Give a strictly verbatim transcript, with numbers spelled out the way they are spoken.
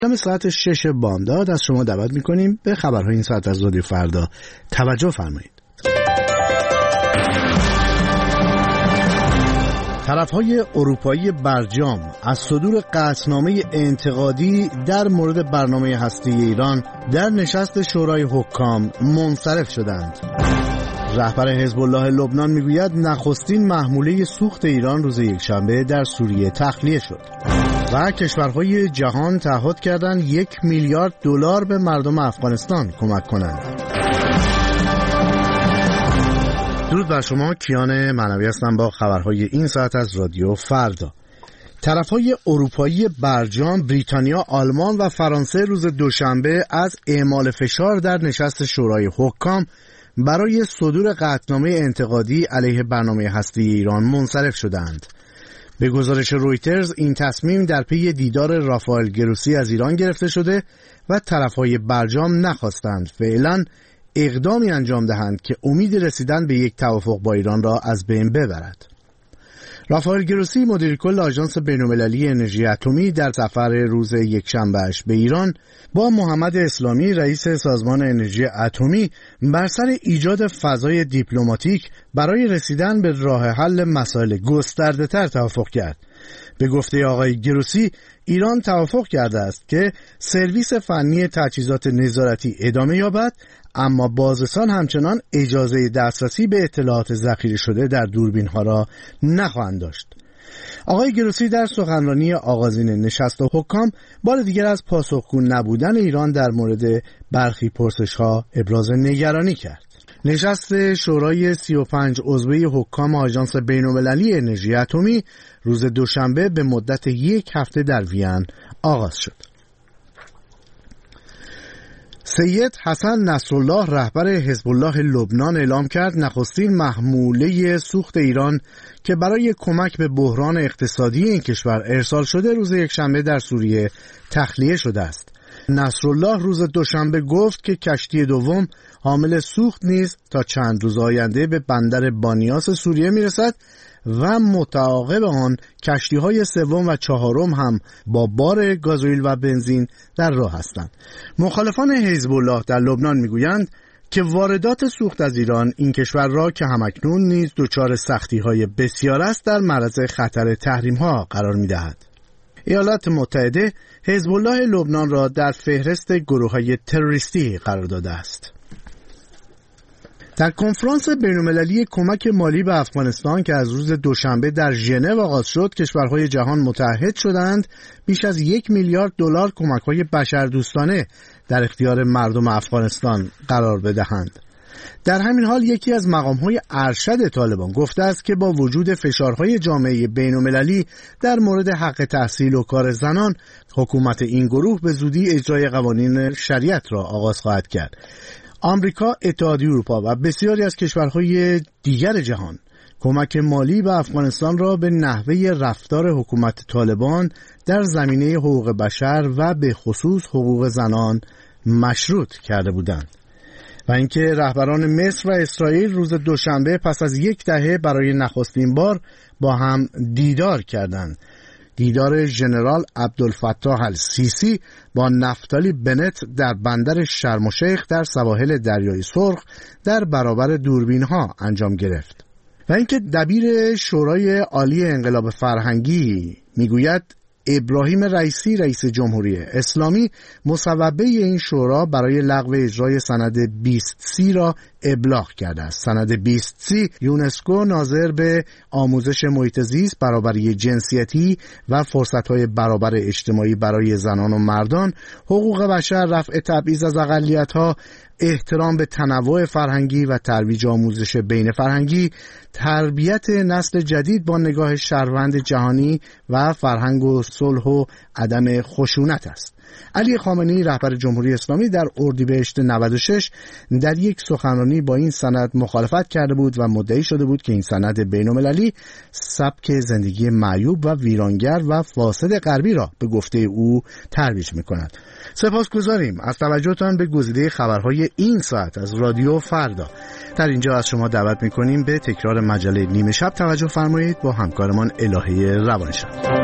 دم ساعت شش بامداد از شما دعوت میکنیم به خبرهای این ساعت از رادیو فردا توجه فرمایید. طرفهای اروپایی برجام از صدور قطعنامه انتقادی در مورد برنامه هسته ایران در نشست شورای حکام منصرف شدند. رهبر حزب الله لبنان میگوید نخستین محموله سوخت ایران روز یکشنبه در سوریه تخلیه شد. و کشورهای جهان تعهد کردند یک میلیارد دلار به مردم افغانستان کمک کنند. درود بر شما، کیان معنوی هستم با خبرهای این ساعت از رادیو فردا. طرفهای اروپایی برجام، بریتانیا، آلمان و فرانسه روز دوشنبه از اعمال فشار در نشست شورای حکام برای صدور قطعنامه انتقادی علیه برنامه هسته ایران منصرف شدند. به گزارش رویترز این تصمیم در پی دیدار رافائل گروسی از ایران گرفته شده و طرفهای برجام نخواستند فعلا اقدامی انجام دهند که امید رسیدن به یک توافق با ایران را از بین ببرد. رافائل گروسی مدیر کل آژانس بین‌المللی انرژی اتمی در سفر روز یکشنبه‌اش به ایران با محمد اسلامی رئیس سازمان انرژی اتمی بر سر ایجاد فضای دیپلماتیک برای رسیدن به راه حل مسائل گسترده‌تر توافق کرد. به گفته آقای گروسی، ایران توافق کرده است که سرویس فنی تجهیزات نظارتی ادامه یابد، اما بازرسان همچنان اجازه دسترسی به اطلاعات ذخیره شده در دوربین‌ها را نخواهند داشت. آقای گروسی در سخنرانی آغازین نشست حکام بار دیگر از پاسخگو نبودن ایران در مورد برخی پرسش‌ها ابراز نگرانی کرد. نشست شورای سی و پنج عضوه حکام آژانس بین‌المللی انرژی اتمی روز دوشنبه به مدت یک هفته در وین آغاز شد. سید حسن نصرالله رهبر حزب الله لبنان اعلام کرد نخستین محموله سوخت ایران که برای کمک به بحران اقتصادی این کشور ارسال شده روز یکشنبه در سوریه تخلیه شده است. نصرالله روز دوشنبه گفت که کشتی دوم حامل سوخت نیز تا چند روز آینده به بندر بانیاس سوریه میرسد و متعاقب آن کشتی‌های سوم و چهارم هم با بار گازوئیل و بنزین در راه هستند. مخالفان حزب الله در لبنان میگویند که واردات سوخت از ایران این کشور را که همکنون نیز دچار سختی‌های بسیار است در معرض خطر تحریم‌ها قرار می‌دهد. ایالات متحده حزب الله لبنان را در فهرست گروه‌های تروریستی قرار داده است. در کنفرانس بین‌المللی کمک مالی به افغانستان که از روز دوشنبه در ژنو آغاز شد، کشورهای جهان متحد شدند بیش از یک میلیارد دلار کمک‌های بشردوستانه در اختیار مردم افغانستان قرار بدهند. در همین حال یکی از مقام‌های ارشد طالبان گفته است که با وجود فشارهای جامعه بین‌المللی در مورد حق تحصیل و کار زنان، حکومت این گروه به زودی اجرای قوانین شریعت را آغاز خواهد کرد. آمریکا، اتحادیه اروپا و بسیاری از کشورهای دیگر جهان کمک مالی به افغانستان را به نحوه رفتار حکومت طالبان در زمینه حقوق بشر و به خصوص حقوق زنان مشروط کرده بودند. و اینکه رهبران مصر و اسرائیل روز دوشنبه پس از یک دهه برای نخستین بار با هم دیدار کردند. دیدار ژنرال عبدالفتاح السیسی با نفتالی بنت در بندر شرم الشیخ در سواحل دریای سرخ در برابر دوربین‌ها انجام گرفت. و اینکه دبیر شورای عالی انقلاب فرهنگی میگوید ابراهیم رئیسی رئیس جمهوری اسلامی مصوبه این شورا برای لغو اجرای سند بیست سی را ابلاغ کرده است. سند بیست سی یونسکو ناظر به آموزش محیط زیست، برابری جنسیتی و فرصت‌های برابر اجتماعی برای زنان و مردان، حقوق بشر، رفع تبعیض از اقلیت‌ها، احترام به تنوع فرهنگی و ترویج آموزش بین فرهنگی، تربیت نسل جدید با نگاه شهروند جهانی و فرهنگ و صلح و عدم خشونت است. علی خامنه‌ای رهبر جمهوری اسلامی در اردیبهشت نود و شش در یک سخنرانی با این سند مخالفت کرده بود و مدعی شده بود که این سند بین‌المللی سبک زندگی معیوب و ویرانگر و فاسد غربی را به گفته او ترویج می‌کند. سپاسگزاریم از توجهتان به گزیده خبرهای این ساعت از رادیو فردا. در اینجا از شما دعوت می‌کنیم به تکرار مجله نیمه شب توجه فرمایید با همکارمان الهه روانشاد.